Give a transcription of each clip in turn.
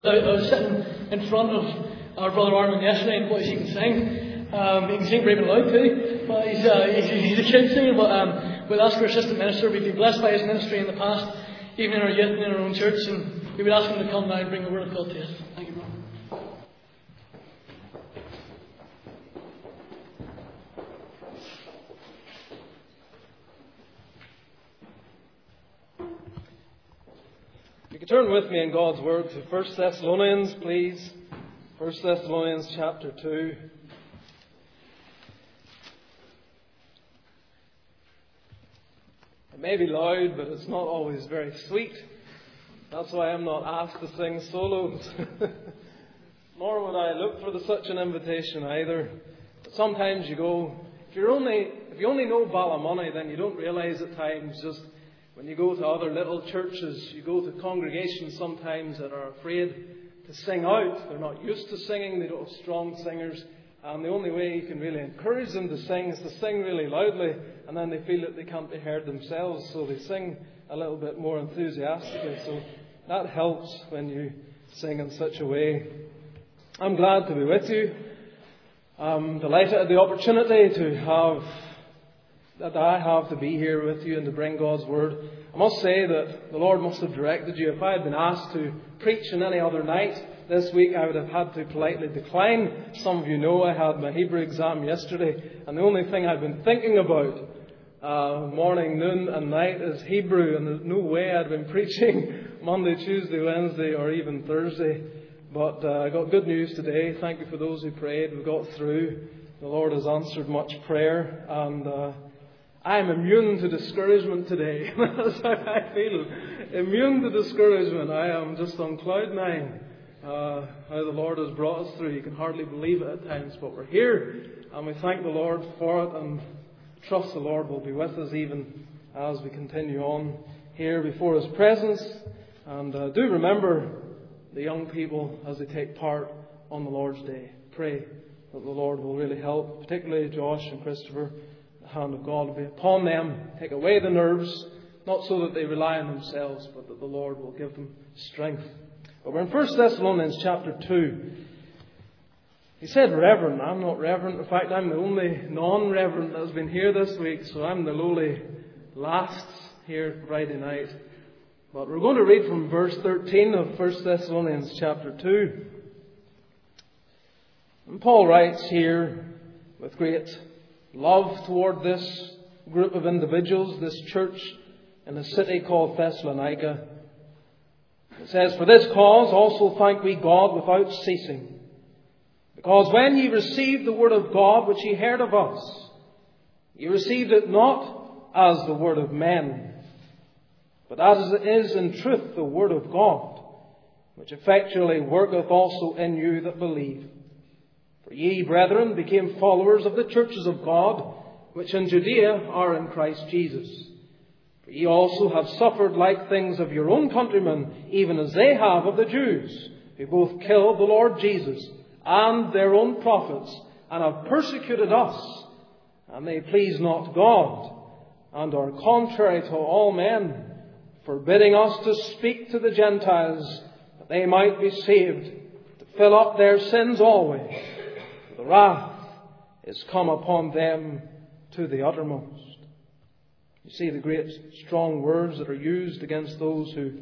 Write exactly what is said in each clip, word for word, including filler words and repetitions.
I, I was sitting in front of our brother Armin yesterday, and boys, he can sing. Um, he can sing brave and loud too, but he's, uh, he's, he's a kid singer. But um, we'll ask our assistant minister. We've been blessed by his ministry in the past, even in our youth and in our own church, and we would ask him to come now and bring the word of God to us. Thank you, brother. You can turn with me in God's Word to First Thessalonians, please. First Thessalonians chapter two. It may be loud, but it's not always very sweet. That's why I'm not asked to sing solos. Nor would I look for the, such an invitation either. But sometimes you go, if you're only if you only know Ballymoney, then you don't realise at times just when you go to other little churches, you go to congregations sometimes that are afraid to sing out. They're not used to singing. They don't have strong singers. And the only way you can really encourage them to sing is to sing really loudly. And then they feel that they can't be heard themselves. So they sing a little bit more enthusiastically. So that helps when you sing in such a way. I'm glad to be with you. I'm delighted at the opportunity to have that I have to be here with you and to bring God's Word. I must say that the Lord must have directed you. If I had been asked to preach on any other night this week, I would have had to politely decline. Some of you know I had my Hebrew exam yesterday, and the only thing I've been thinking about uh, morning, noon and night is Hebrew, and there's no way I'd been preaching Monday, Tuesday, Wednesday or even Thursday. But uh, I got good news today. Thank you for those who prayed. We got through. The Lord has answered much prayer, and uh, I'm immune to discouragement today. That's how I feel. Immune to discouragement. I am just on cloud nine. Uh, how the Lord has brought us through. You can hardly believe it at times, but we're here. And we thank the Lord for it and trust the Lord will be with us even as we continue on here before His presence. And uh, do remember the young people as they take part on the Lord's Day. Pray that the Lord will really help, particularly Josh and Christopher. The hand of God will be upon them. Take away the nerves, not so that they rely on themselves, but that the Lord will give them strength. But we're in First Thessalonians chapter two. He said reverend. I'm not reverend. In fact, I'm the only non-reverend that's been here this week, so I'm the lowly last here Friday night. But we're going to read from verse thirteen of First Thessalonians chapter two. And Paul writes here with great love toward this group of individuals, this church in a city called Thessalonica. It says, "For this cause also thank we God without ceasing, because when ye received the word of God which ye heard of us, ye received it not as the word of men, but as it is in truth the word of God, which effectually worketh also in you that believe. For ye, brethren, became followers of the churches of God, which in Judea are in Christ Jesus. For ye also have suffered like things of your own countrymen, even as they have of the Jews, who both killed the Lord Jesus and their own prophets, and have persecuted us, and they please not God, and are contrary to all men, forbidding us to speak to the Gentiles, that they might be saved, to fill up their sins always. The wrath is come upon them to the uttermost." You see the great strong words that are used against those who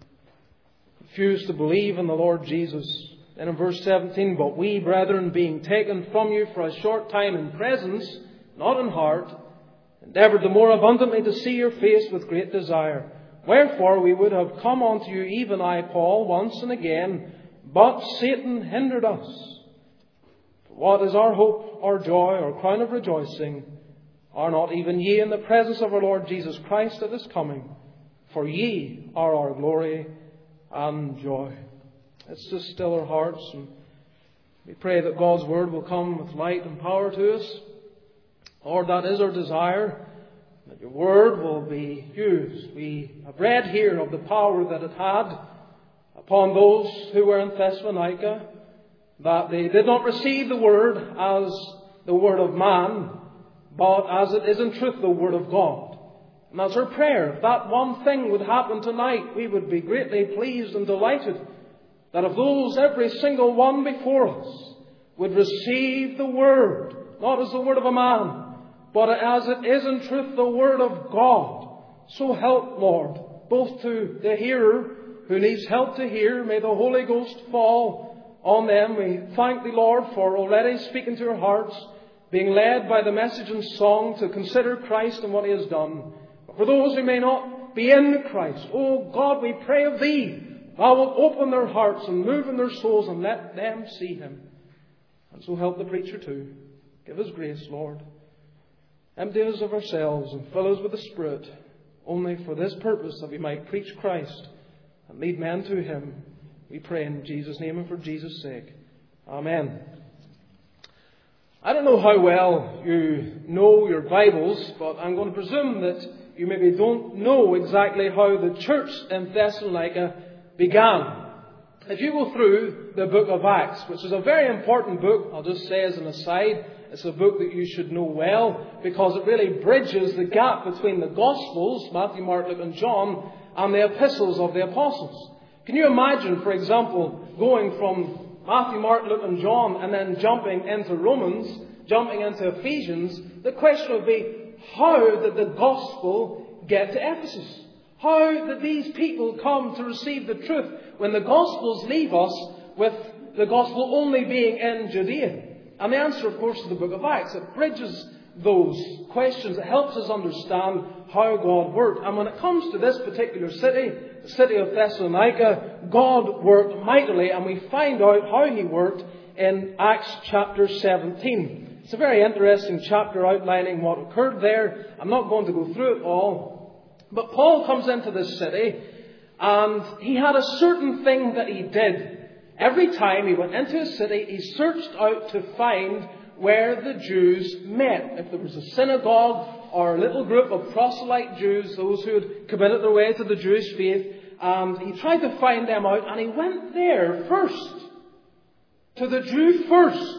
refuse to believe in the Lord Jesus. Then in verse seventeen, "But we, brethren, being taken from you for a short time in presence, not in heart, endeavoured the more abundantly to see your face with great desire. Wherefore we would have come unto you, even I, Paul, once and again, but Satan hindered us. What is our hope, our joy, our crown of rejoicing? Are not even ye in the presence of our Lord Jesus Christ at His coming? For ye are our glory and joy." Let's just still our hearts and we pray that God's Word will come with light and power to us. Lord, that is our desire, that your Word will be used. We have read here of the power that it had upon those who were in Thessalonica, that they did not receive the Word as the Word of man, but as it is in truth the Word of God. And that's our prayer. If that one thing would happen tonight, we would be greatly pleased and delighted that if those, every single one before us, would receive the Word, not as the word of a man, but as it is in truth the Word of God, so help, Lord, both to the hearer who needs help to hear. May the Holy Ghost fall on them. We thank Thee, Lord, for already speaking to our hearts, being led by the message and song to consider Christ and what He has done. But for those who may not be in Christ, oh God, we pray of Thee, Thou wilt open their hearts and move in their souls and let them see Him. And so help the preacher too. Give us grace, Lord. Empty us of ourselves and fill us with the Spirit, only for this purpose, that we might preach Christ and lead men to Him. We pray in Jesus' name and for Jesus' sake. Amen. I don't know how well you know your Bibles, but I'm going to presume that you maybe don't know exactly how the church in Thessalonica began. If you go through the book of Acts, which is a very important book, I'll just say as an aside, it's a book that you should know well, because it really bridges the gap between the Gospels, Matthew, Mark, Luke and John, and the epistles of the apostles. Can you imagine, for example, going from Matthew, Mark, Luke and John and then jumping into Romans, jumping into Ephesians? The question would be, how did the Gospel get to Ephesus? How did these people come to receive the truth when the Gospels leave us with the Gospel only being in Judea? And the answer, of course, is the book of Acts. It bridges those questions. It helps us understand how God worked. And when it comes to this particular city, the city of Thessalonica, God worked mightily, and we find out how He worked in Acts chapter seventeen. It's a very interesting chapter outlining what occurred there. I'm not going to go through it all. But Paul comes into this city, and he had a certain thing that he did. Every time he went into a city, he searched out to find where the Jews met. If there was a synagogue or a little group of proselyte Jews, those who had committed their way to the Jewish faith, and he tried to find them out, and he went there first, to the Jew first,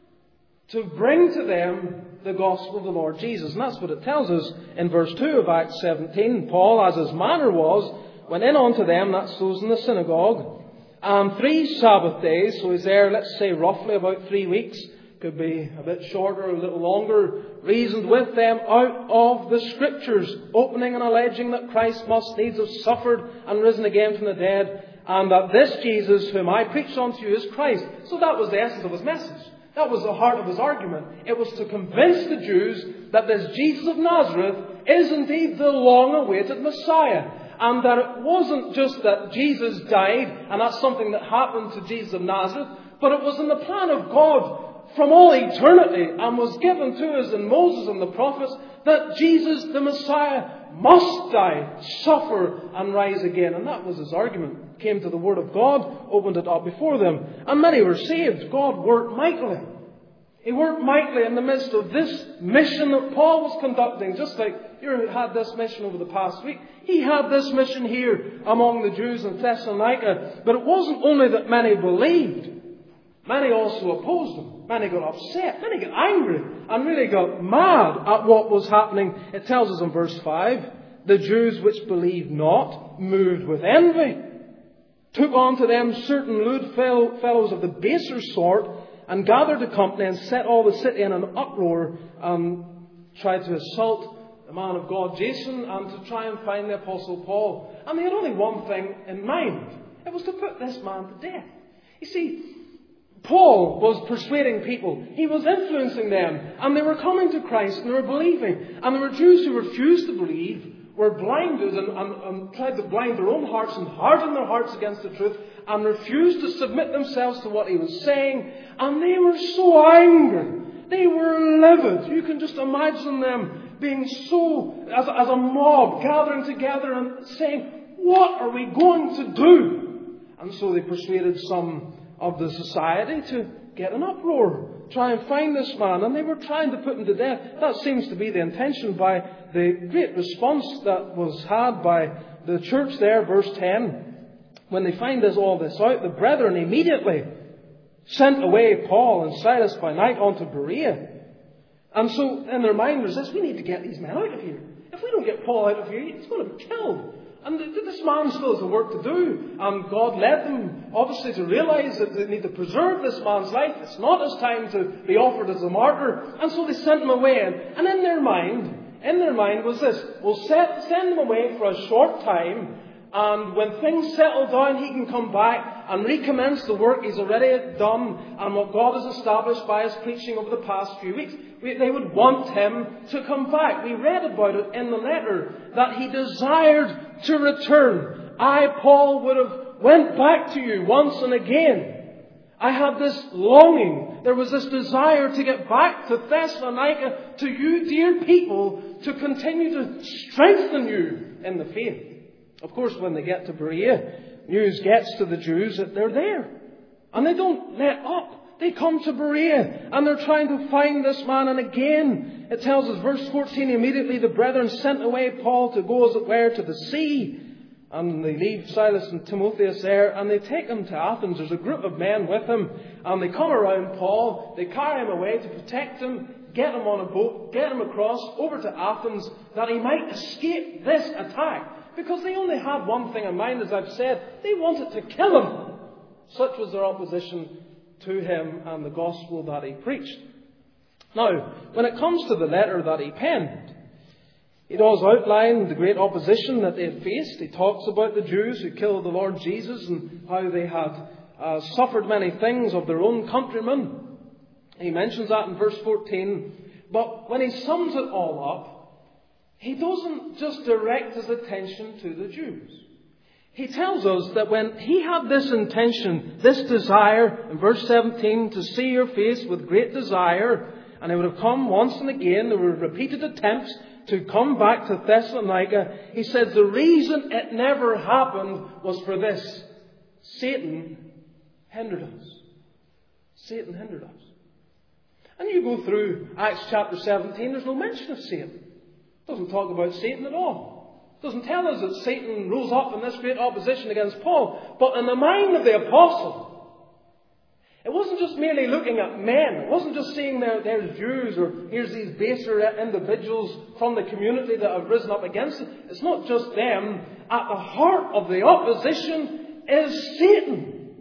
to bring to them the gospel of the Lord Jesus. And that's what it tells us in verse two of Acts seventeen. Paul, as his manner was, went in unto them, that's those in the synagogue, and three Sabbath days, so he's there, let's say roughly about three weeks, could be a bit shorter, a little longer, reasoned with them out of the Scriptures, opening and alleging that Christ must needs have suffered and risen again from the dead, and that this Jesus whom I preach unto you is Christ. So that was the essence of his message. That was the heart of his argument. It was to convince the Jews that this Jesus of Nazareth is indeed the long-awaited Messiah. And that it wasn't just that Jesus died, and that's something that happened to Jesus of Nazareth, but it was in the plan of God from all eternity, and was given to us in Moses and the prophets, that Jesus the Messiah must die, suffer, and rise again. And that was his argument. Came to the Word of God, opened it up before them, and many were saved. God worked mightily. He worked mightily in the midst of this mission that Paul was conducting, just like you had this mission over the past week. He had this mission here among the Jews in Thessalonica. But it wasn't only that many believed. Many also opposed him. Many got upset. Many got angry. And really got mad at what was happening. It tells us in verse five, the Jews which believed not, moved with envy, took unto them certain lewd fellows of the baser sort, and gathered a company and set all the city in an uproar, and tried to assault the man of God, Jason, and to try and find the Apostle Paul. And they had only one thing in mind. It was to put this man to death. You see, Paul was persuading people. He was influencing them. And they were coming to Christ and they were believing. And there were Jews who refused to believe, were blinded and, and, and tried to blind their own hearts and harden their hearts against the truth, and refused to submit themselves to what he was saying. And they were so angry. They were livid. You can just imagine them being so, as, as a mob, gathering together and saying, what are we going to do? And so they persuaded some of the society to get an uproar, try and find this man, and they were trying to put him to death. That seems to be the intention by the great response that was had by the church there, verse ten. When they find this, all this out, the brethren immediately sent away Paul and Silas by night unto Berea. And so in their mind was this, we need to get these men out of here. If we don't get Paul out of here, he's going to be killed. And this man still has a work to do. And God led them, obviously, to realize that they need to preserve this man's life. It's not his time to be offered as a martyr. And so they sent him away. And in their mind, in their mind was this: we'll set, send him away for a short time. And when things settle down, he can come back and recommence the work he's already done and what God has established by his preaching over the past few weeks. We, they would want him to come back. We read about it in the letter that he desired to return. I, Paul, would have went back to you once and again. I had this longing. There was this desire to get back to Thessalonica, to you, dear people, to continue to strengthen you in the faith. Of course, when they get to Berea, news gets to the Jews that they're there. And they don't let up. They come to Berea and they're trying to find this man. And again, it tells us, verse fourteen, immediately the brethren sent away Paul to go, as it were, to the sea. And they leave Silas and Timotheus there and they take him to Athens. There's a group of men with him. And they come around Paul. They carry him away to protect him, get him on a boat, get him across over to Athens, that he might escape this attack. Because they only had one thing in mind, as I've said. They wanted to kill him. Such was their opposition to him and the gospel that he preached. Now, when it comes to the letter that he penned, he does outline the great opposition that they had faced. He talks about the Jews who killed the Lord Jesus and how they had uh, suffered many things of their own countrymen. He mentions that in verse fourteen. But when he sums it all up, he doesn't just direct his attention to the Jews. He tells us that when he had this intention, this desire, in verse seventeen, to see your face with great desire, and it would have come once and again, there were repeated attempts to come back to Thessalonica, he says the reason it never happened was for this: Satan hindered us. Satan hindered us. And you go through Acts chapter seventeen, there's no mention of Satan. It doesn't talk about Satan at all. It doesn't tell us that Satan rose up in this great opposition against Paul. But in the mind of the apostle, it wasn't just merely looking at men. It wasn't just seeing there, there's Jews, or here's these baser individuals from the community that have risen up against it. It's not just them. At the heart of the opposition is Satan.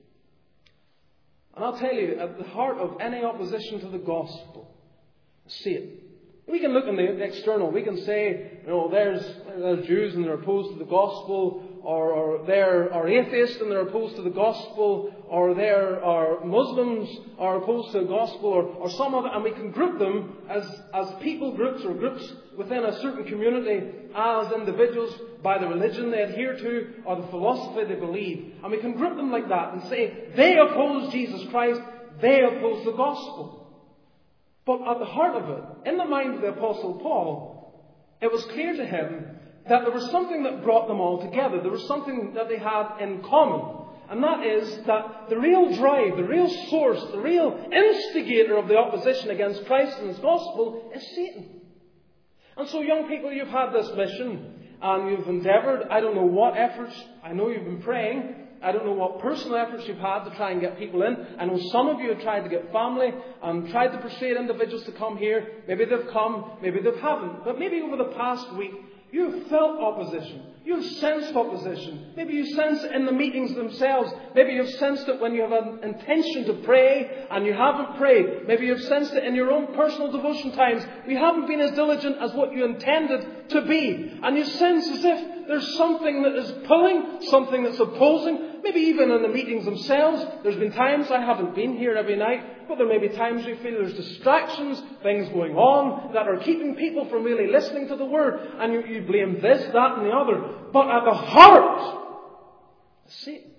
And I'll tell you, at the heart of any opposition to the gospel is Satan. We can look in the external. We can say, you know, there's, there's Jews and they're opposed to the gospel, or, or there are atheists and they're opposed to the gospel, or there are Muslims are opposed to the gospel, or, or some of it, and we can group them as, as people groups or groups within a certain community as individuals by the religion they adhere to or the philosophy they believe. And we can group them like that and say, they oppose Jesus Christ, they oppose the gospel. But at the heart of it, in the mind of the Apostle Paul, it was clear to him that there was something that brought them all together. There was something that they had in common. And that is that the real drive, the real source, the real instigator of the opposition against Christ and His gospel is Satan. And so, young people, you've had this mission and you've endeavoured, I don't know what efforts, I know you've been praying, I don't know what personal efforts you've had to try and get people in. I know some of you have tried to get family and tried to persuade individuals to come here. Maybe they've come, maybe they haven't. But maybe over the past week, you've felt opposition. You've sensed opposition. Maybe you sense it in the meetings themselves. Maybe you've sensed it when you have an intention to pray and you haven't prayed. Maybe you've sensed it in your own personal devotion times. You haven't been as diligent as what you intended to be. And you sense as if there's something that is pulling, something that's opposing. Maybe even in the meetings themselves. There's been times I haven't been here every night, but there may be times you feel there's distractions, things going on that are keeping people from really listening to the Word. And you, you blame this, that and the other. But at the heart is Satan.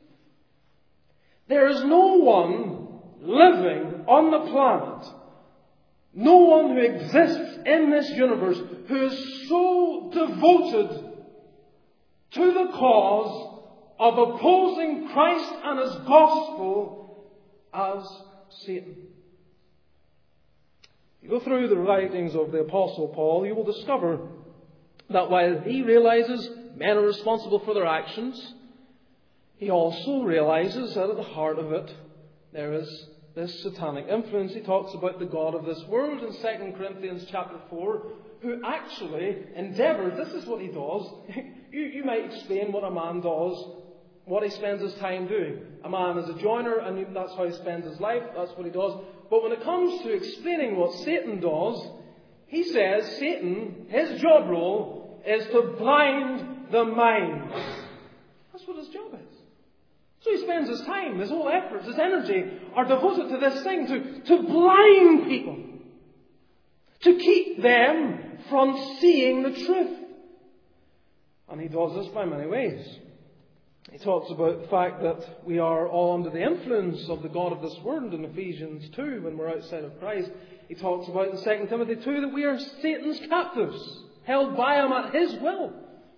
There is no one living on the planet, no one who exists in this universe who is so devoted to the cause of opposing Christ and His gospel as Satan. You go through the writings of the Apostle Paul, you will discover that while he realizes men are responsible for their actions, he also realizes that at the heart of it there is this satanic influence. He talks about the god of this world in Second Corinthians chapter four, who actually endeavours, this is what he does, You, you might explain what a man does, what he spends his time doing. A man is a joiner, and that's how he spends his life. That's what he does. But when it comes to explaining what Satan does, he says Satan, his job role is to blind the mind. That's what his job is. So he spends his time, his whole efforts, his energy are devoted to this thing, to, to blind people. To keep them from seeing the truth. And he does this by many ways. He talks about the fact that we are all under the influence of the God of this world in Ephesians two when we're outside of Christ. He talks about in Second Timothy two that we are Satan's captives, held by him at his will.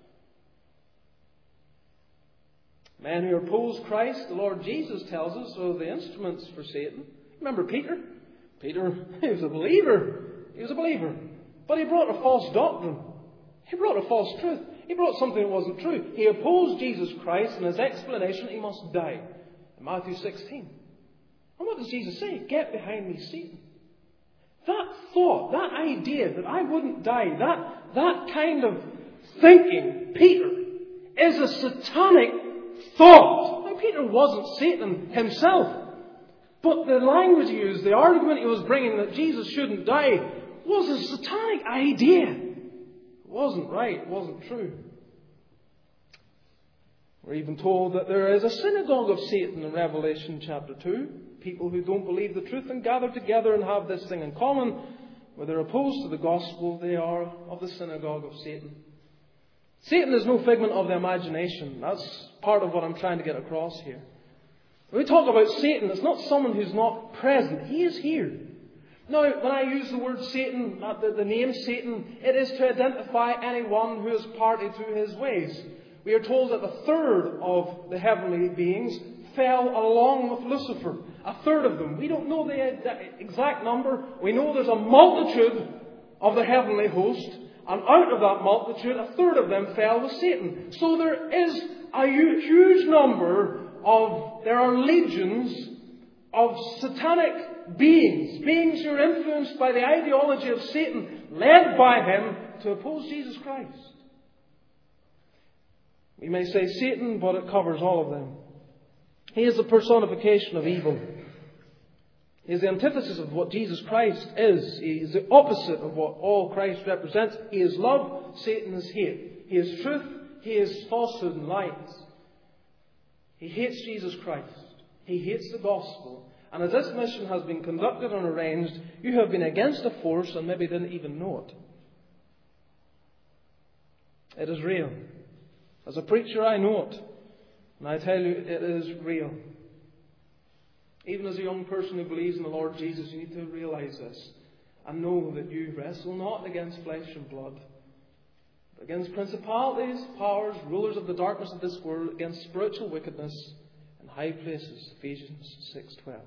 Men who oppose Christ, the Lord Jesus tells us, are the instruments for Satan. Remember Peter? Peter, he was a believer. He was a believer. But he brought a false doctrine. He brought a false truth. He brought something that wasn't true. He opposed Jesus Christ, and his explanation, he must die. In Matthew sixteen. And what does Jesus say? Get behind me, Satan. That thought, that idea that I wouldn't die, that, that kind of thinking, Peter, is a satanic thought. Now, Peter wasn't Satan himself. But the language he used, the argument he was bringing that Jesus shouldn't die, was a satanic idea. It wasn't right. It wasn't true. We're even told that there is a synagogue of Satan in Revelation chapter two. People who don't believe the truth and gather together and have this thing in common. Where they're opposed to the gospel, they are of the synagogue of Satan. Satan is no figment of the imagination. That's part of what I'm trying to get across here. When we talk about Satan, it's not someone who's not present. He is here. Now, when I use the word Satan, the, the name Satan, it is to identify anyone who is party to his ways. We are told that a third of the heavenly beings fell along with Lucifer. A third of them. We don't know the exact number. We know there's a multitude of the heavenly host. And out of that multitude, a third of them fell with Satan. So there is a huge number of, there are legions of satanic beings. Beings who are influenced by the ideology of Satan, led by him to oppose Jesus Christ. We may say Satan, but it covers all of them. He is the personification of evil. He is the antithesis of what Jesus Christ is. He is the opposite of what all Christ represents. He is love, Satan is hate. He is truth, he is falsehood and lies. He hates Jesus Christ. He hates the gospel. And as this mission has been conducted and arranged, you have been against a force and maybe didn't even know it. It is real. As a preacher, I know it. And I tell you, it is real. Even as a young person who believes in the Lord Jesus, you need to realize this. And know that you wrestle not against flesh and blood, but against principalities, powers, rulers of the darkness of this world, against spiritual wickedness in high places. Ephesians six twelve.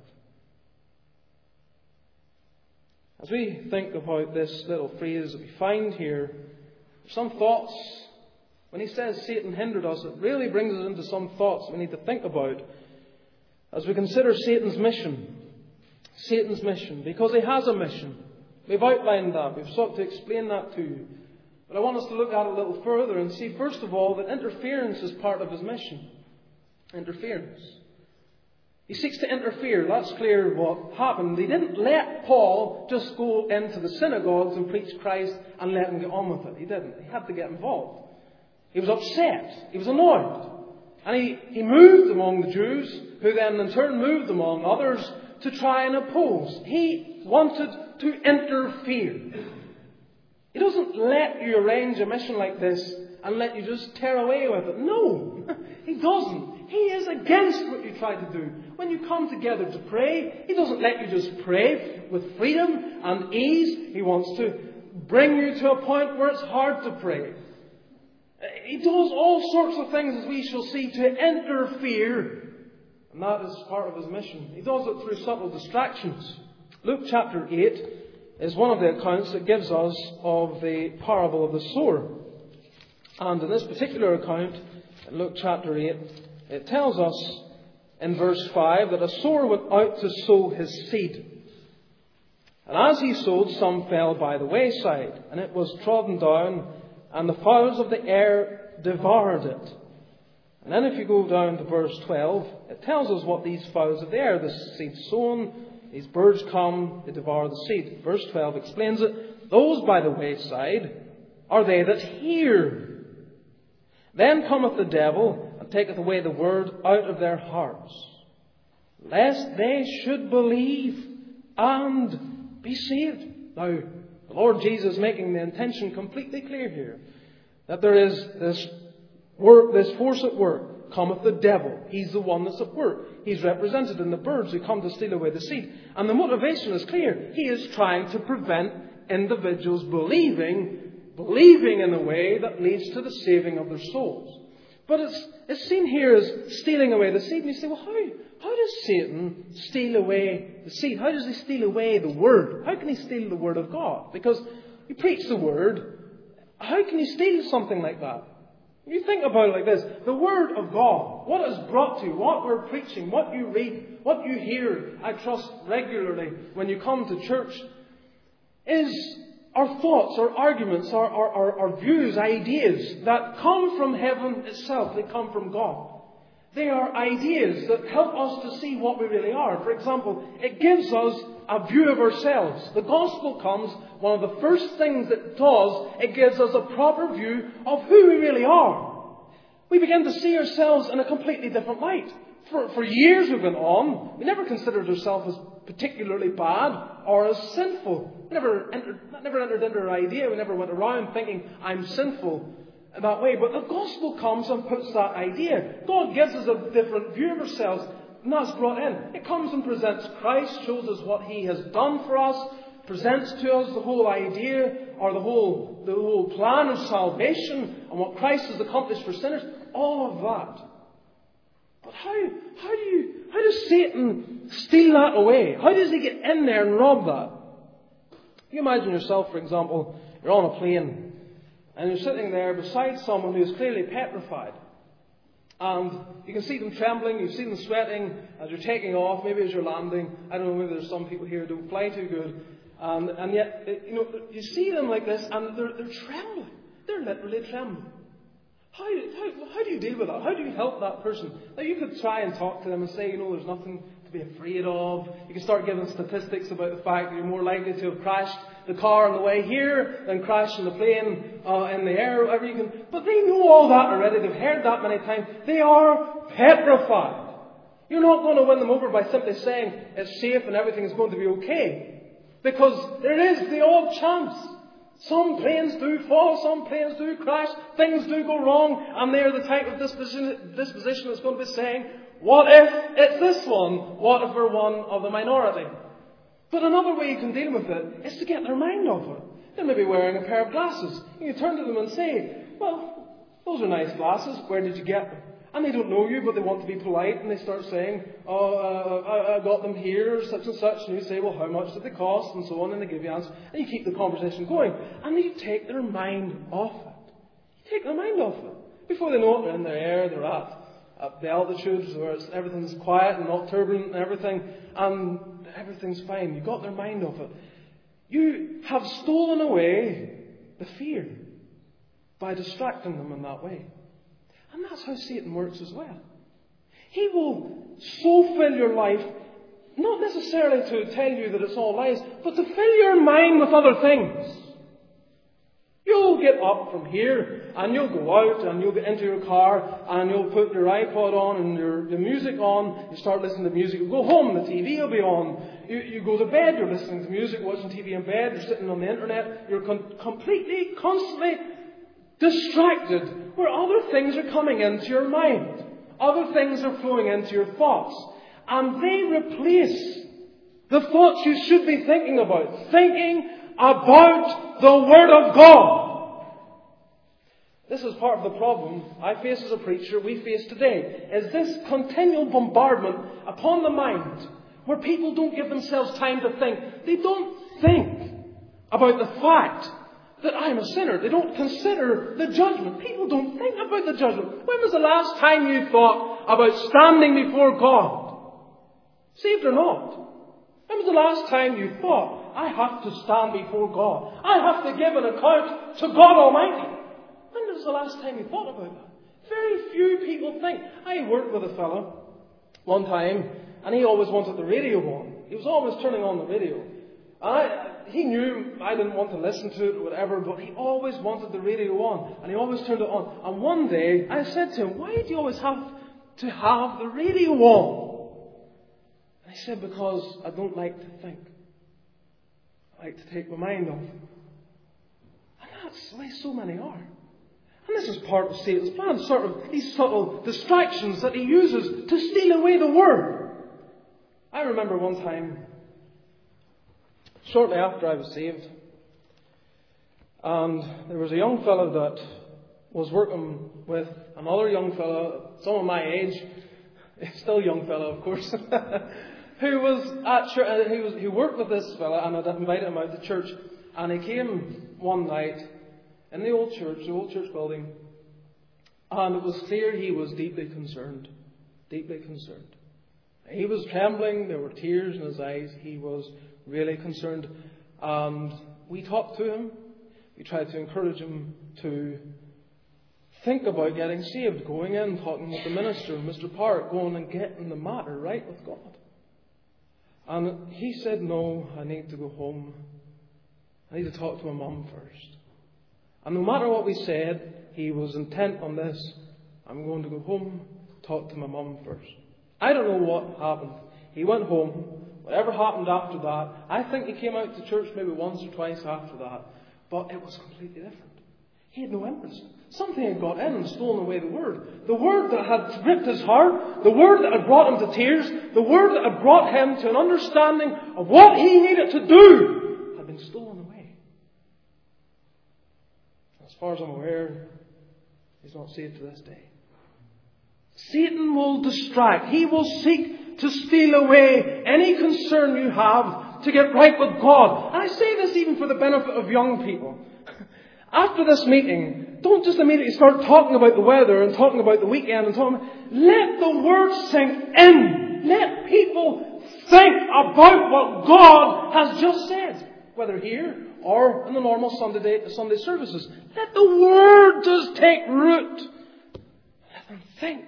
As we think about this little phrase that we find here, some thoughts. When he says Satan hindered us, it really brings us into some thoughts we need to think about as we consider Satan's mission. Satan's mission, because he has a mission. We've outlined that. We've sought to explain that to you. But I want us to look at it a little further and see, first of all, that interference is part of his mission. Interference. He seeks to interfere. That's clear what happened. He didn't let Paul just go into the synagogues and preach Christ and let him get on with it. He didn't. He had to get involved. He was upset. He was annoyed. And he, he moved among the Jews, who then in turn moved among others to try and oppose. He wanted to interfere. He doesn't let you arrange a mission like this and let you just tear away with it. No, he doesn't. He is against what you try to do. When you come together to pray, he doesn't let you just pray with freedom and ease. He wants to bring you to a point where it's hard to pray. He does all sorts of things, as we shall see, to interfere. And that is part of his mission. He does it through subtle distractions. Luke chapter eight is one of the accounts that gives us of the parable of the sower. And in this particular account, in Luke chapter eight, it tells us in verse five that a sower went out to sow his seed. And as he sowed, some fell by the wayside, and it was trodden down, and the fowls of the air devoured it. And then if you go down to verse twelve, it tells us what these fowls are there. The seed sown, these birds come, they devour the seed. Verse twelve explains it. Those by the wayside are they that hear. Then cometh the devil, and taketh away the word out of their hearts, lest they should believe and be saved. Now, the Lord Jesus is making the intention completely clear here, that there is this work, this force at work, cometh the devil. He's the one that's at work. He's represented in the birds who come to steal away the seed. And the motivation is clear. He is trying to prevent individuals believing, believing in a way that leads to the saving of their souls. But it's, it's seen here as stealing away the seed. And you say, well, how, how does Satan steal away the seed? How does he steal away the word? How can he steal the word of God? Because you preach the word. How can you steal something like that? You think about it like this. The Word of God, what is brought to you, what we're preaching, what you read, what you hear, I trust regularly when you come to church, is our thoughts, our arguments, our, our, our, our views, ideas that come from heaven itself. They come from God. They are ideas that help us to see what we really are. For example, it gives us a view of ourselves. The gospel comes, one of the first things it does, it gives us a proper view of who we really are. We begin to see ourselves in a completely different light. For, for years we've been on, we never considered ourselves as particularly bad or as sinful. We never entered, never entered into our idea. We never went around thinking, I'm sinful in that way. But the gospel comes and puts that idea. God gives us a different view of ourselves. And that's brought in. It comes and presents Christ, shows us what He has done for us, presents to us the whole idea or the whole, the whole plan of salvation and what Christ has accomplished for sinners. All of that. But how, how do you, how does Satan steal that away? How does he get in there and rob that? You imagine yourself, for example, you're on a plane and you're sitting there beside someone who is clearly petrified. And you can see them trembling, you see them sweating as you're taking off, maybe as you're landing. I don't know, maybe there's some people here who don't fly too good. And, and yet, you know, you see them like this and they're, they're trembling. They're literally trembling. How, how, how do you deal with that? How do you help that person? Now, you could try and talk to them and say, you know, there's nothing to be afraid of. You can start giving statistics about the fact that you're more likely to have crashed the car on the way here than crashing the plane uh, in the air, whatever you can. But they know all that already. They've heard that many times. They are petrified. You're not going to win them over by simply saying it's safe and everything is going to be okay. Because there is the odd chance. Some planes do fall, some planes do crash, things do go wrong, and they're the type of disposition, disposition that's going to be saying, what if it's this one? What if we're one of the minority? But another way you can deal with it is to get their mind off it. They may be wearing a pair of glasses. You can turn to them and say, well, those are nice glasses, where did you get them? And they don't know you, but they want to be polite, and they start saying, oh, uh, I, I got them here, such and such. And you say, well, how much did they cost? And so on, and they give you answers. And you keep the conversation going. And you take their mind off it. You take their mind off it. Before they know it, they're in their air, they're at, at the altitudes where it's, everything's quiet and not turbulent and everything. And everything's fine. You got their mind off it. You have stolen away the fear by distracting them in that way. And that's how Satan works as well. He will so fill your life, not necessarily to tell you that it's all lies, but to fill your mind with other things. You'll get up from here and you'll go out and you'll get into your car and you'll put your iPod on and your, your music on. You start listening to music. You go home, the T V will be on. You, you go to bed, you're listening to music, watching T V in bed, you're sitting on the internet. You're con- completely, constantly distracted where other things are coming into your mind. Other things are flowing into your thoughts. And they replace the thoughts you should be thinking about. Thinking about the Word of God. This is part of the problem I face as a preacher, we face today, is this continual bombardment upon the mind where people don't give themselves time to think. They don't think about the fact that I'm a sinner. They don't consider the judgment. People don't think about the judgment. When was the last time you thought about standing before God? Saved or not? When was the last time you thought, I have to stand before God? I have to give an account to God Almighty. When was was the last time you thought about that? Very few people think. I worked with a fella one time, and he always wanted the radio on. He was always turning on the radio. And I, he knew I didn't want to listen to it or whatever, but he always wanted the radio on, and he always turned it on. And one day, I said to him, why do you always have to have the radio on? And he said, because I don't like to think. I like to take my mind off. And that's the way so many are. And this is part of Satan's plan, sort of these subtle distractions that he uses to steal away the Word. I remember one time, shortly after I was saved, and there was a young fellow that was working with another young fellow, some of my age, still a young fellow, of course, who was at church, who, was, who worked with this fellow, and I'd invited him out to church, and he came one night in the old church, the old church building, and it was clear he was deeply concerned, deeply concerned. He was trembling, there were tears in his eyes, he was really concerned, and we talked to him. We tried to encourage him to think about getting saved, going in, talking with the minister, Mister Park, going and getting the matter right with God. And he said, no, I need to go home. I need to talk to my mum first. And no matter what we said, he was intent on this. I'm going to go home, talk to my mum first. I don't know what happened. He went home. Whatever happened after that, I think he came out to church maybe once or twice after that. But it was completely different. He had no interest. Something had got in and stolen away the Word. The Word that had gripped his heart, the Word that had brought him to tears, the Word that had brought him to an understanding of what he needed to do, had been stolen away. As far as I'm aware, he's not saved to this day. Satan will distract. He will seek to steal away any concern you have to get right with God. And I say this even for the benefit of young people. After this meeting, don't just immediately start talking about the weather and talking about the weekend and talking. Let the Word sink in. Let people think about what God has just said, whether here or in the normal Sunday day, Sunday services. Let the Word just take root. Let them think.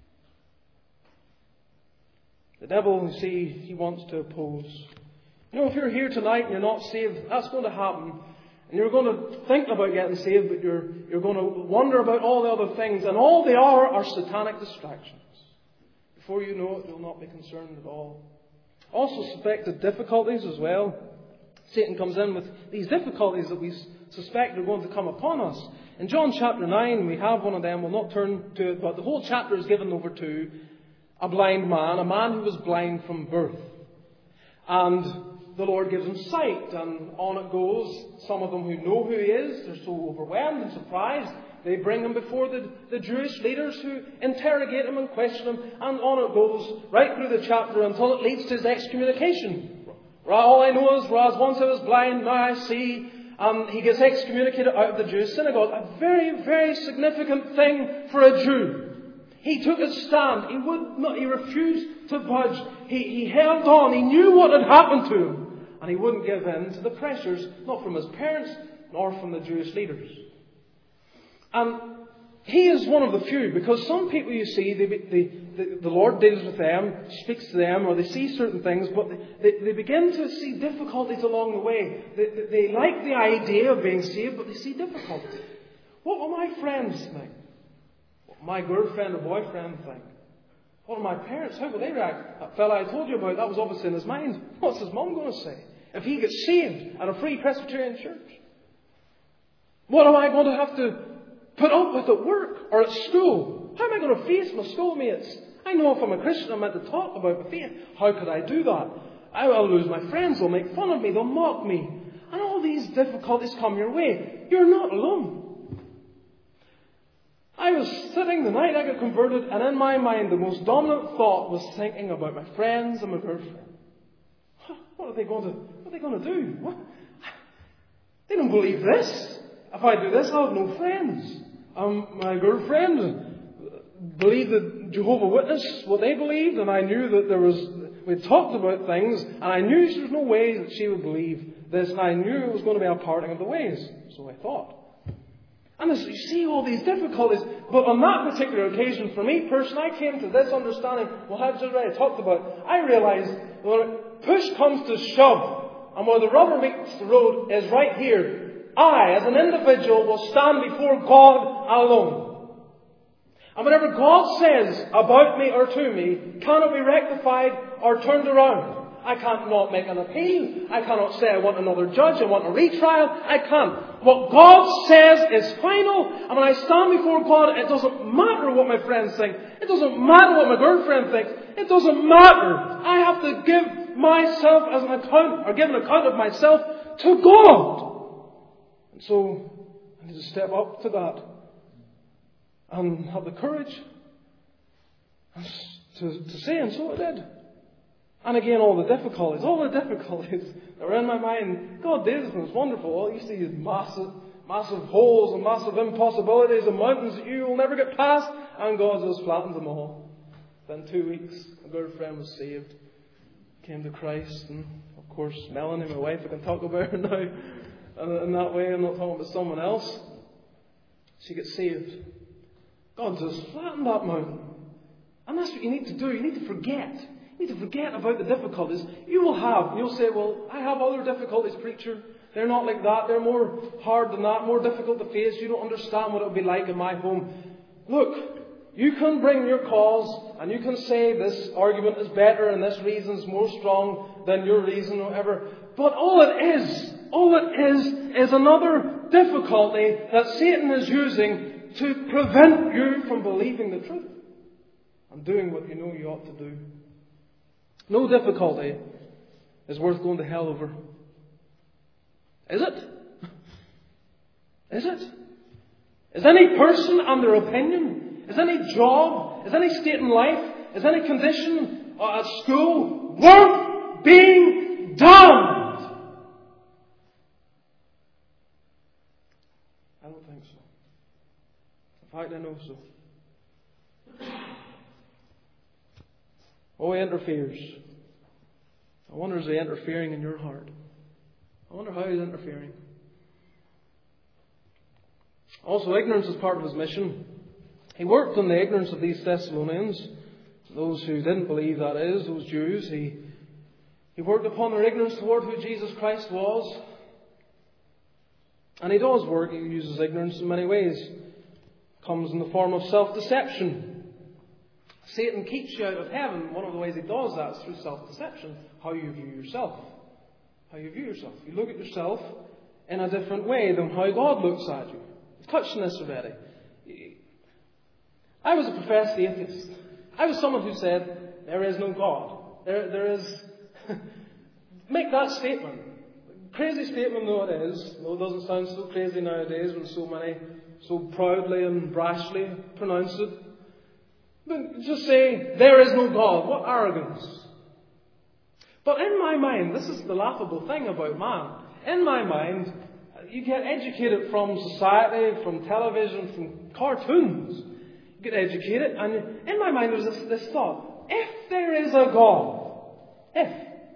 The devil, you see, he wants to oppose. You know, if you're here tonight and you're not saved, that's going to happen. And you're going to think about getting saved, but you're, you're going to wonder about all the other things. And all they are are satanic distractions. Before you know it, you'll not be concerned at all. Also suspected difficulties as well. Satan comes in with these difficulties that we suspect are going to come upon us. In John chapter nine, we have one of them. We'll not turn to it, but the whole chapter is given over to a blind man, a man who was blind from birth. And the Lord gives him sight, and on it goes. Some of them who know who he is, they're so overwhelmed and surprised. They bring him before the, the Jewish leaders who interrogate him and question him. And on it goes right through the chapter until it leads to his excommunication. All I know is, whereas once I was blind, now I see. And he gets excommunicated out of the Jewish synagogue. A very, very significant thing for a Jew. He took his stand. He would not, he refused to budge. He, he held on. He knew what had happened to him. And he wouldn't give in to the pressures, not from his parents, nor from the Jewish leaders. And he is one of the few, because some people, you see, they, they, the, the Lord deals with them, speaks to them, or they see certain things, but they, they begin to see difficulties along the way. They, they, they like the idea of being saved, but they see difficulties. What will my friends think? What will my girlfriend or boyfriend think? What will my parents, how will they react? That fella I told you about, that was obviously in his mind. What's his mum going to say? If he gets saved at a free Presbyterian church? What am I going to have to put up with at work or at school? How am I going to face my schoolmates? I know if I'm a Christian I'm meant to talk about my faith. How could I do that? I will lose my friends. They'll make fun of me. They'll mock me. And all these difficulties come your way. You're not alone. I was sitting the night I got converted, and in my mind the most dominant thought was thinking about my friends and my girlfriend. What are they going to, what are they going to do? What? They don't believe this. If I do this, I'll have no friends. Um, my girlfriend believed that Jehovah's Witness, what they believed, and I knew that there was, we talked about things, and I knew there was no way that she would believe this, and I knew it was going to be a parting of the ways. So I thought. And as you see all these difficulties, but on that particular occasion, for me personally, I came to this understanding, well, I've just already talked about, I realised when push comes to shove, and where the rubber meets the road is right here, I, as an individual, will stand before God alone. And whatever God says about me or to me cannot be rectified or turned around. I can't not make an appeal. I cannot say I want another judge, I want a retrial. I can't. What God says is final. And when I stand before God, it doesn't matter what my friends think. It doesn't matter what my girlfriend thinks. It doesn't matter. I have to give myself as an account, or give an account of myself to God. And so, I need to step up to that. And have the courage to, to say, and so I did. And again, all the difficulties, all the difficulties that were in my mind. God did it, and it's wonderful. All you see is massive, massive holes and massive impossibilities and mountains that you will never get past. And God just flattens them all. Then two weeks, a girlfriend was saved, came to Christ, and of course, Melanie, my wife, I can talk about her now in that way. I'm not talking about someone else. She gets saved. God just flattened that mountain. And that's what you need to do. You need to forget. You need to forget about the difficulties. You will have. You'll say, well, I have other difficulties, preacher. They're not like that. They're more hard than that, more difficult to face. You don't understand what it would be like in my home. Look, you can bring your cause and you can say this argument is better and this reason is more strong than your reason or whatever. But all it is, all it is, is another difficulty that Satan is using to prevent you from believing the truth and doing what you know you ought to do. No difficulty is worth going to hell over. Is it? Is it? Is any person and their opinion, is any job, is any state in life, is any condition at school worth being damned? I don't think so. In fact, I know so. Oh, he interferes. I wonder, is he interfering in your heart? I wonder how he's interfering. Also, ignorance is part of his mission. He worked on the ignorance of these Thessalonians, those who didn't believe, that is, those Jews. He, he worked upon their ignorance toward who Jesus Christ was. And he does work. He uses ignorance in many ways. It comes in the form of self-deception. Satan keeps you out of heaven. One of the ways he does that is through self-deception. How you view yourself. How you view yourself. You look at yourself in a different way than how God looks at you. We've touched on this already. I was a professed atheist. I was someone who said, there is no God. There, there is... Make that statement. Crazy statement though it is. Though it doesn't sound so crazy nowadays when so many so proudly and brashly pronounce it. But just say, there is no God. What arrogance. But in my mind, this is the laughable thing about man. In my mind, you get educated from society, from television, from cartoons. You get educated, and in my mind there's this, this thought. If there is a God, if,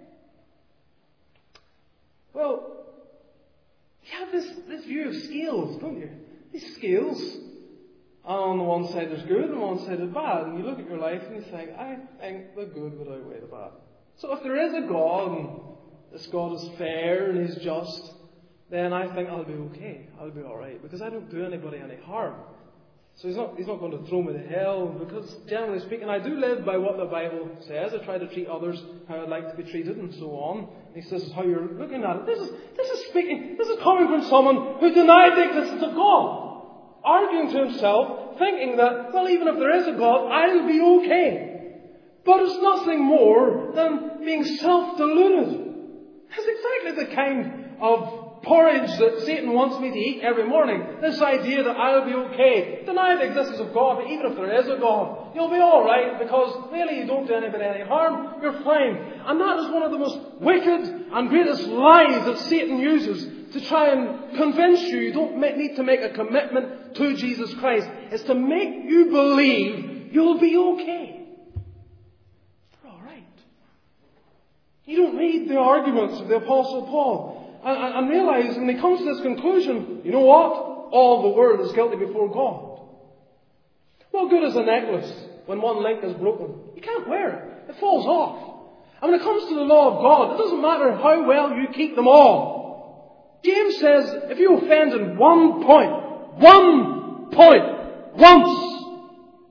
well, you have this, this view of scales, don't you? These scales. And on the one side there's good, and on the one side there's bad. And you look at your life and you think, I think the good would outweigh the bad. So if there is a God, and this God is fair and He's just, then I think I'll be okay. I'll be alright. Because I don't do anybody any harm. So he's not, he's not going to throw me to hell. Because generally speaking, I do live by what the Bible says. I try to treat others how I'd like to be treated and so on. And he says, this is how you're looking at it. This is, this is speaking, this is coming from someone who denied the existence of God. Arguing to himself, thinking that, well, even if there is a God, I'll be okay. But it's nothing more than being self-deluded. It's exactly the kind of porridge that Satan wants me to eat every morning. This idea that I'll be okay. Deny the existence of God, but even if there is a God, you'll be alright because really you don't do anybody any harm. You're fine. And that is one of the most wicked and greatest lies that Satan uses to try and convince you you don't need to make a commitment to Jesus Christ. It's to make you believe you'll be okay. You're alright. You don't read the arguments of the Apostle Paul and, and, and realize when he comes to this conclusion, you know what? all the world is guilty before God. What good is a necklace when one link is broken? You can't wear it. It falls off. And when it comes to the law of God, it doesn't matter how well you keep them all. James says, if you offend in one point, one point, once,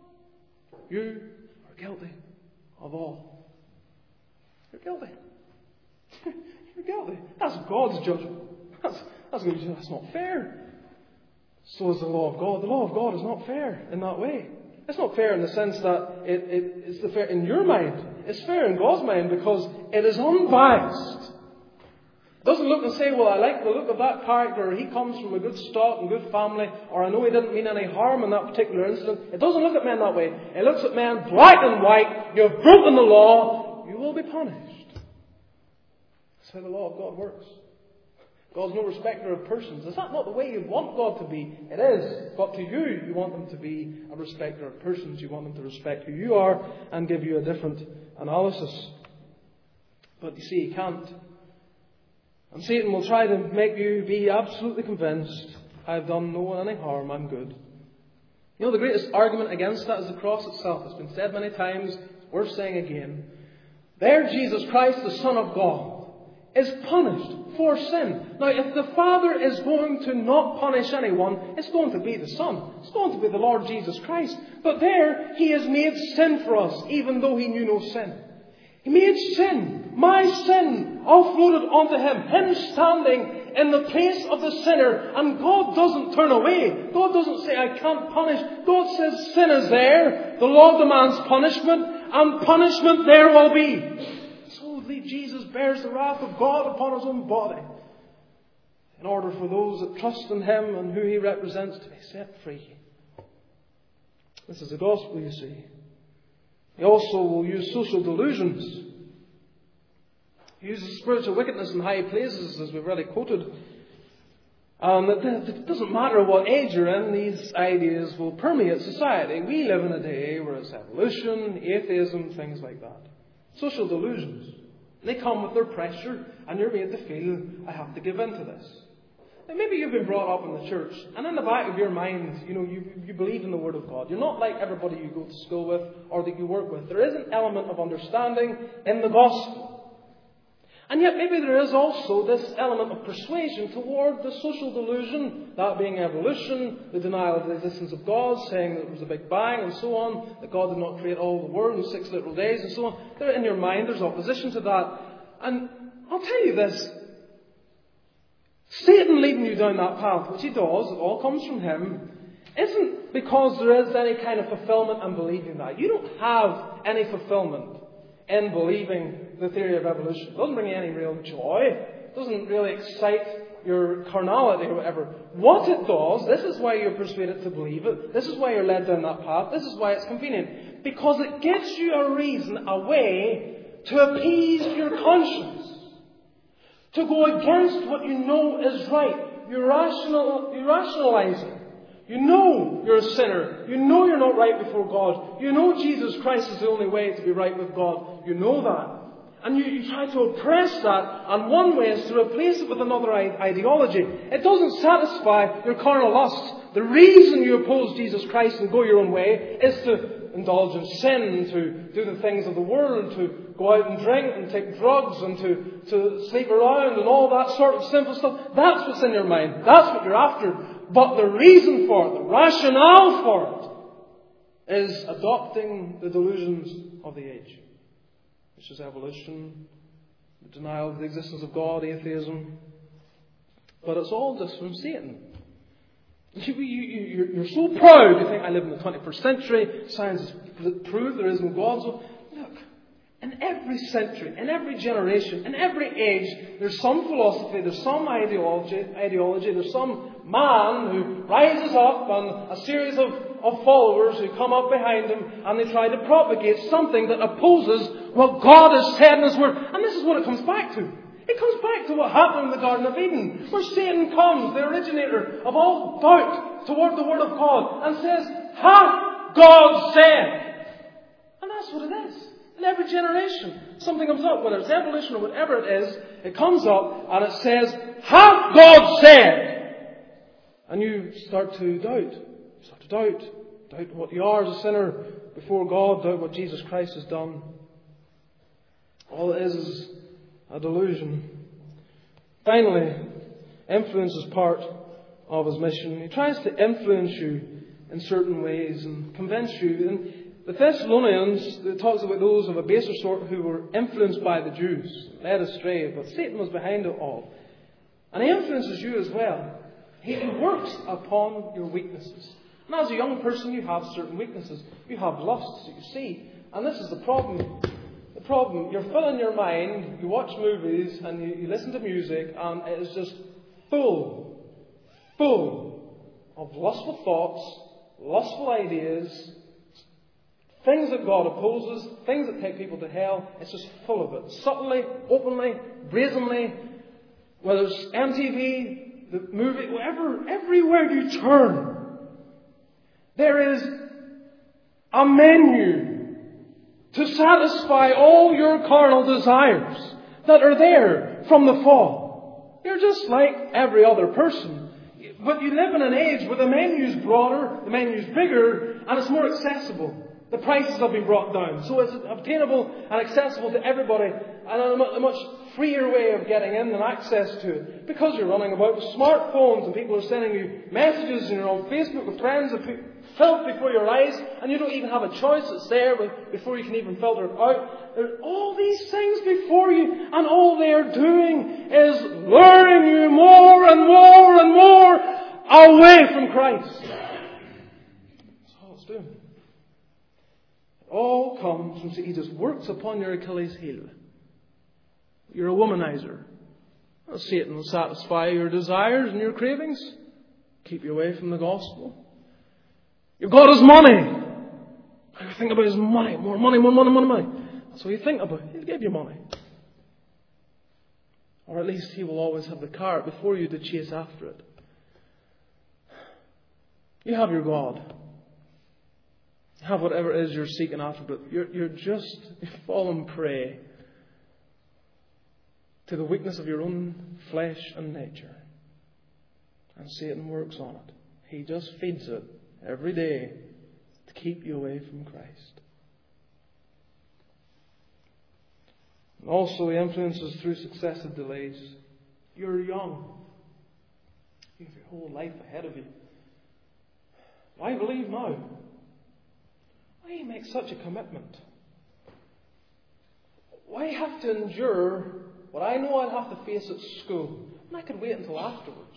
you are guilty of all. You're guilty. You're guilty. That's God's judgment. That's, that's, that's not fair. So is the law of God. The law of God is not fair in that way. It's not fair in the sense that it, it, it's the fair in your mind. It's fair in God's mind because it is unbiased. It doesn't look and say, well, I like the look of that character, or he comes from a good stock and good family, or I know he didn't mean any harm in that particular incident. It doesn't look at men that way. It looks at men black and white. You have broken the law. You will be punished. That's how the law of God works. God's no respecter of persons. Is that not the way you want God to be? It is. But to you, you want Him to be a respecter of persons. You want Him to respect who you are and give you a different analysis. But you see, He can't. And Satan will try to make you be absolutely convinced, I've done no one any harm, I'm good. You know, the greatest argument against that is the cross itself. It's been said many times, it's worth saying again. There Jesus Christ, the Son of God, is punished for sin. Now, if the Father is going to not punish anyone, it's going to be the Son. It's going to be the Lord Jesus Christ. But there, He has made sin for us, even though He knew no sin. He made sin, my sin, offloaded onto Him. Him standing in the place of the sinner. And God doesn't turn away. God doesn't say, I can't punish. God says, sin is there. The law demands punishment. And punishment there will be. Jesus bears the wrath of God upon His own body in order for those that trust in Him and who He represents to be set free. This is the gospel, you see. He also will use social delusions. He uses spiritual wickedness in high places, as we've already quoted. And it doesn't matter what age you're in, these ideas will permeate society. We live in a day where it's evolution, atheism, things like that. Social delusions. They come with their pressure, and you're made to feel, I have to give in to this. Now, maybe you've been brought up in the church, and in the back of your mind, you know, you, you believe in the Word of God. You're not like everybody you go to school with or that you work with. There is an element of understanding in the gospel. And yet maybe there is also this element of persuasion toward the social delusion, that being evolution, the denial of the existence of God, saying that there was a big bang and so on, that God did not create all the world in six literal days and so on. There, in your mind, there's opposition to that. And I'll tell you this. Satan leading you down that path, which he does, it all comes from him, isn't because there is any kind of fulfillment in believing that. You don't have any fulfillment in believing the theory of evolution. It doesn't bring you any real joy. It doesn't really excite your carnality or whatever. What it does, this is why you're persuaded to believe it. This is why you're led down that path. This is why it's convenient. Because it gives you a reason, a way to appease your conscience. To go against what you know is right. You're, rational, you're rationalizing. You know you're a sinner. You know you're not right before God. You know Jesus Christ is the only way to be right with God. You know that. And you, you try to oppress that. And one way is to replace it with another ideology. It doesn't satisfy your carnal lust. The reason you oppose Jesus Christ and go your own way is to indulge in sin, to do the things of the world, to go out and drink and take drugs and to, to sleep around and all that sort of sinful stuff. That's what's in your mind. That's what you're after. But the reason for it, the rationale for it, is adopting the delusions of the age. Which is evolution, the denial of the existence of God, atheism. But it's all just from Satan. You, you, you, you're so proud. You think, I live in the twenty-first century. Science has proved there is no God. So, look, in every century, in every generation, in every age, there's some philosophy, there's some ideology, ideology there's some man who rises up and a series of, of followers who come up behind him and they try to propagate something that opposes what God has said in His Word. And this is what it comes back to. It comes back to what happened in the Garden of Eden, where Satan comes, the originator of all doubt, toward the Word of God and says, hath God said? And that's what it is. In every generation, something comes up, whether it's evolution or whatever it is, it comes up and it says, hath God said? And you start to doubt. You start to doubt. Doubt what you are as a sinner before God. Doubt what Jesus Christ has done. All it is is a delusion. Finally, influence is part of his mission. He tries to influence you in certain ways and convince you. And the Thessalonians, it talks about those of a baser sort who were influenced by the Jews, led astray, but Satan was behind it all. And he influences you as well. He works upon your weaknesses. And as a young person, you have certain weaknesses. You have lusts that you see. And this is the problem. The problem, you're filling your mind, you watch movies and you, you listen to music, and it is just full, full of lustful thoughts, lustful ideas, things that God opposes, things that take people to hell. It's just full of it. Subtly, openly, brazenly, whether it's M T V, the movie, wherever, everywhere you turn, there is a menu to satisfy all your carnal desires that are there from the fall. You're just like every other person. But you live in an age where the menu's broader, the menu's bigger, and it's more accessible. The prices have been brought down. So it's obtainable and accessible to everybody, and a much freer way of getting in and access to it. Because you're running about with smartphones and people are sending you messages and you're on Facebook with friends that put filth before your eyes, and you don't even have a choice. It's there before you can even filter it out. There's all these things before you, and all they're doing is luring you more and more and more away from Christ. That's all it's doing. It all comes from, see, he just works upon your Achilles heel. You're a womanizer. Well, Satan will satisfy your desires and your cravings, keep you away from the gospel. You've got his money. You think about his money. More money, more money, more money. That's what you think about. He'll give you money. Or at least he will always have the cart before you to chase after it. You have your God. You have whatever it is you're seeking after, but you're, you're just you've fallen prey to the weakness of your own flesh and nature. And Satan works on it. He just feeds it every day to keep you away from Christ. And also he influences through successive delays. You're young. You have your whole life ahead of you. Why believe now? Why make such a commitment? Why have to endure what I know I'll have to face at school? And I could wait until afterwards.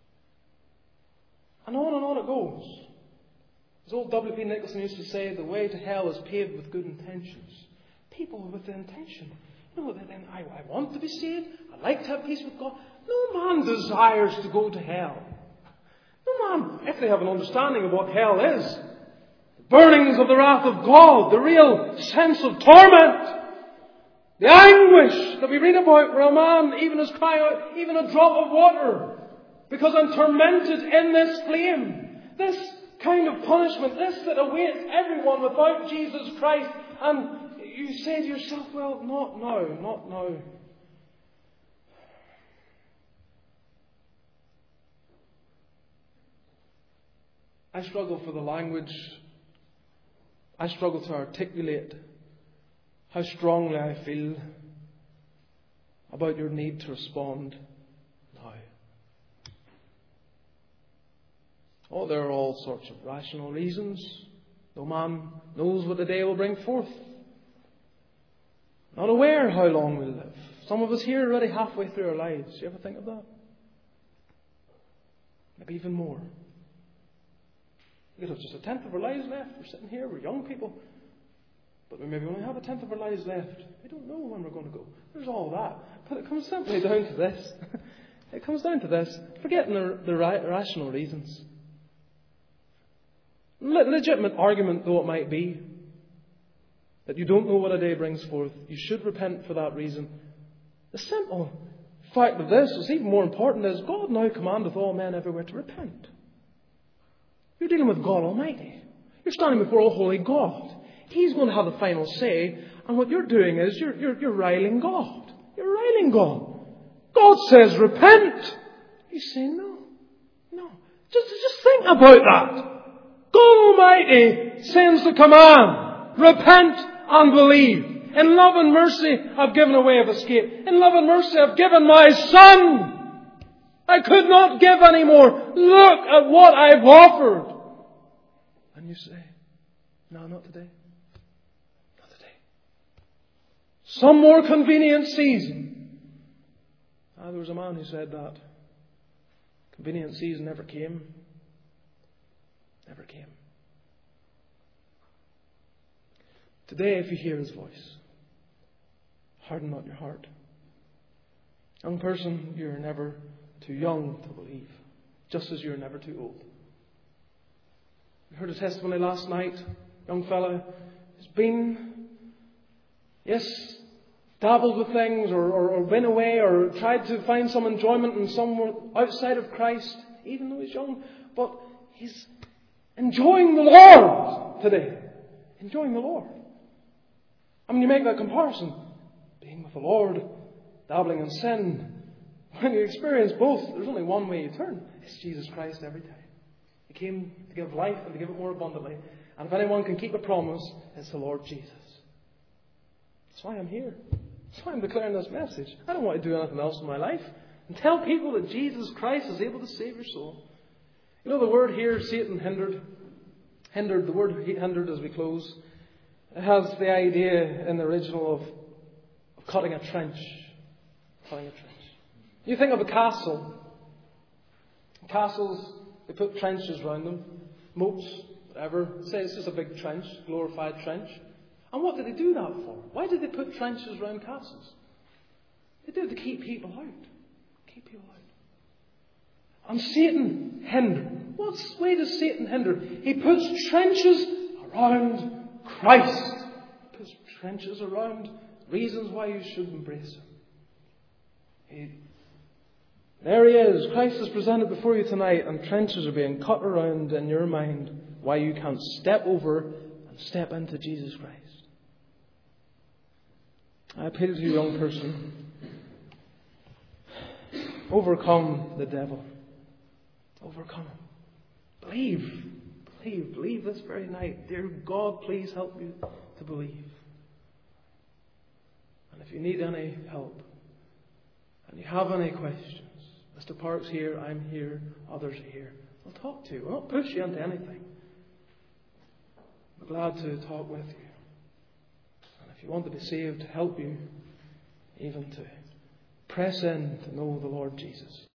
And on and on it goes. As old W P Nicholson used to say, the way to hell is paved with good intentions. People with the intention. You know, then I, I want to be saved. I like to have peace with God. No man desires to go to hell. No man, if they have an understanding of what hell is, the burnings of the wrath of God, the real sense of torment, the anguish that we read about where a man even is crying out, even a drop of water, because I'm tormented in this flame. This kind of punishment, this that awaits everyone without Jesus Christ. And you say to yourself, well, not now, not now. I struggle for the language. I struggle to articulate how strongly I feel about your need to respond now. Oh, there are all sorts of rational reasons. No man knows what the day will bring forth. Not aware how long we'll live. Some of us here are already halfway through our lives. Do you ever think of that? Maybe even more. We could have just a tenth of our lives left. We're sitting here, we're young people. But we maybe only have a tenth of our lives left. We don't know when we're going to go. There's all that. But it comes simply down to this. It comes down to this. Forgetting the, the ra- rational reasons. Le- legitimate argument though it might be, that you don't know what a day brings forth, you should repent for that reason. The simple fact of this is even more important is God now commandeth all men everywhere to repent. You're dealing with God Almighty. You're standing before a holy God. He's going to have the final say, and what you're doing is you're, you're, you're riling God. You're riling God. God says repent. You say no. No. Just, just think about that. God Almighty sends the command, repent and believe. In love and mercy, I've given a way of escape. In love and mercy, I've given my Son. I could not give any more. Look at what I've offered. And you say, no, not today. Not today. Some more convenient season. Ah, there was a man who said that. Convenient season never came. Never came. Today, if you hear His voice, harden not your heart. Young person, you're never too young to believe, just as you're never too old. We heard a testimony last night. Young fella who's been, yes, dabbled with things or, or, or been away or tried to find some enjoyment in somewhere outside of Christ, even though he's young. But he's enjoying the Lord today. Enjoying the Lord. I mean, you make that comparison. Being with the Lord, dabbling in sin. When you experience both, there's only one way you turn. It's Jesus Christ every time. He came to give life and to give it more abundantly. And if anyone can keep a promise, it's the Lord Jesus. That's why I'm here. That's why I'm declaring this message. I don't want to do anything else in my life. And tell people that Jesus Christ is able to save your soul. You know the word here, Satan hindered. Hindered, the word hindered as we close. It has the idea in the original of, of cutting a trench. Cutting a trench. You think of a castle. Castles, they put trenches around them. Moats, whatever. Say it's just a big trench, glorified trench. And what did they do that for? Why did they put trenches around castles? They did it to keep people out. Keep people out. And Satan hindered. What way does Satan hinder? He puts trenches around Christ. He puts trenches around reasons why you should embrace Him. He, there He is. Christ is presented before you tonight, and trenches are being cut around in your mind why you can't step over and step into Jesus Christ. I appeal to you, young person. Overcome the devil. Overcome him. Believe. Believe. Believe this very night. Dear God, please help me to believe. And if you need any help, and you have any questions, Mister Park's here, I'm here, others are here. We'll talk to you. We'll not push you into anything. We're glad to talk with you. And if you want to be saved, to help you, even to press in to know the Lord Jesus.